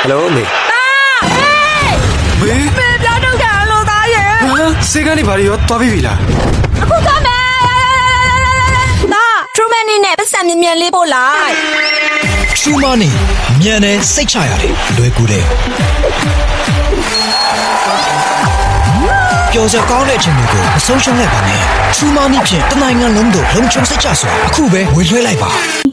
Hello မေမေပြောင်းတော့ကန်လို့သားရဲ့စေကနေဘာတွေရောသွားပြီလားအခုသွားမယ်သား True Money နဲ့ပတ်စံမြင်လေးပို့လိုက် True Money မြန်တယ်စိတ်ချရတယ်လွယ်ကူတယ်ပျော်စရာကောင်းတဲ့အချိန်တွေကိုအဆုံးရှုံးလိုက်ပါနဲ့ True Money ဖြင့်တနိုင်ငံလုံးတို့လုံခြုံစိတ်ချစွာအခုပဲဝေလွှဲလိုက်ပါ